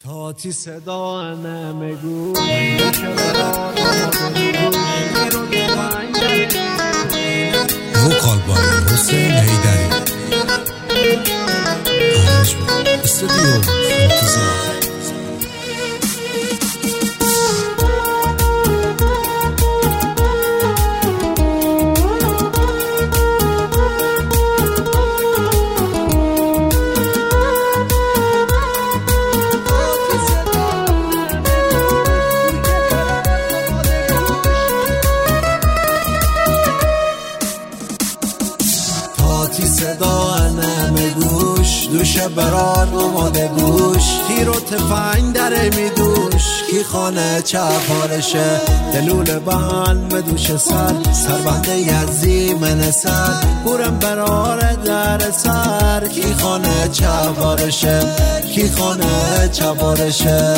تاتی صدا نمیگو وکال بای حسین حیدری استودیو انتظار. تاتی صدا نمیگوش دوشه برار اومده گوش تیر و تفنگ داره میدوش کی خانه چپارشه دلول بان بدوش سربنده یزی من سر بورم برار در سر کی خانه چپارشه کی خانه چپارشه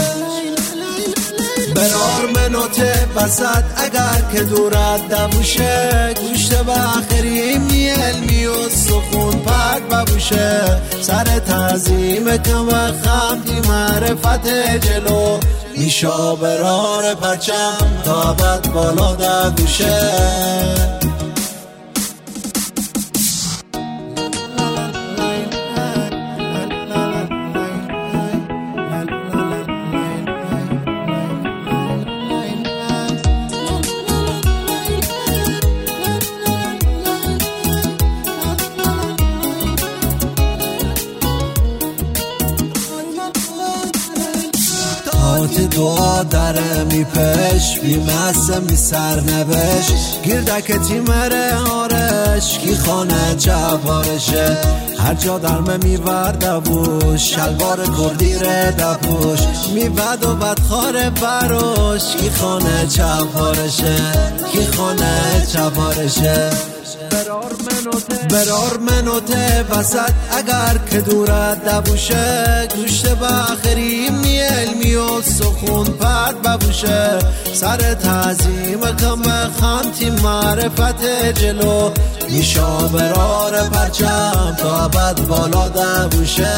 برار منوته بسد اگر که دورت دبوشه گوشت بخریم علمی و سخون پرد ببوشه سر تعظیم کم خمدی معرفت جلو میشا برار پرچم تا ابد بالا دبوشه. تاتی دعا داره میپش بیمسه می سرنوش گیردکتی مره آرش کی خانه چپارشه هر جا درمه میورده بوش شلوار کردی ره دپوش میبد و بدخار بروش کی خانه چپارشه کی خانه چپارشه برار منوته وسط اگر که دورت دبوشه گوشت بخریم علمی و سخون پرد ببوشه سر تعظیم کم خمتی معرفت جلو میشا برار پرچم تا ابد بالا دبوشه.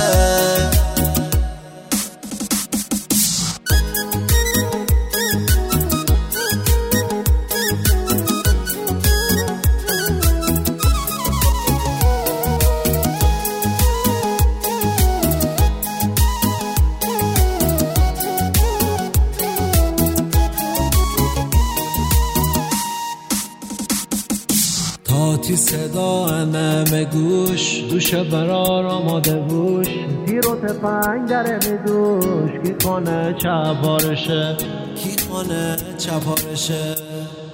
تاتی صدا نمیگوش دوشه برار آماده بوش تیر و تفنگ داره میدوش کی خانه چپارشه کی خانه چپارشه.